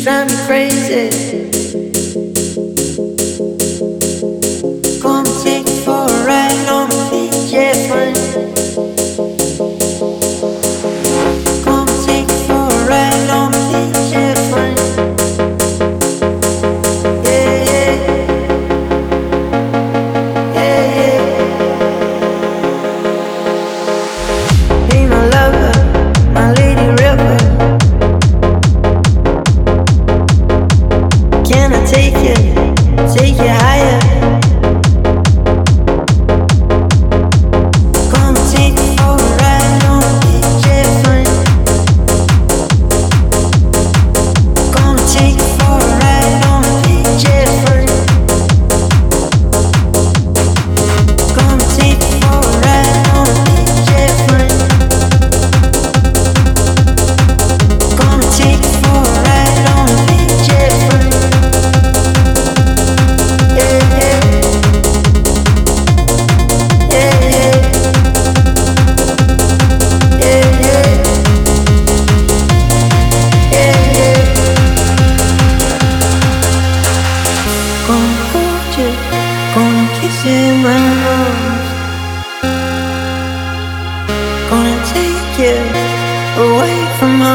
drive me crazy. Gonna take you for a ride on my feet, yeah, fun. Gonna take you for a ride on my feet, yeah, fun. Yeah, yeah, yeah, yeah. Be my lover, my lady river. Can I take you higher? Gonna take you for a ride on the beach, yeah, fun. Gonna take you for a ride on the beach, yeah, fun. Gonna take you for a ride on the beach, yeah, fun. Gonna take you for a ride on the beach, yeah, fun. Yeah, yeah, yeah, yeah, yeah, yeah, yeah. Gonna hold you, gonna kiss you in my arms. Gonna take you away from home.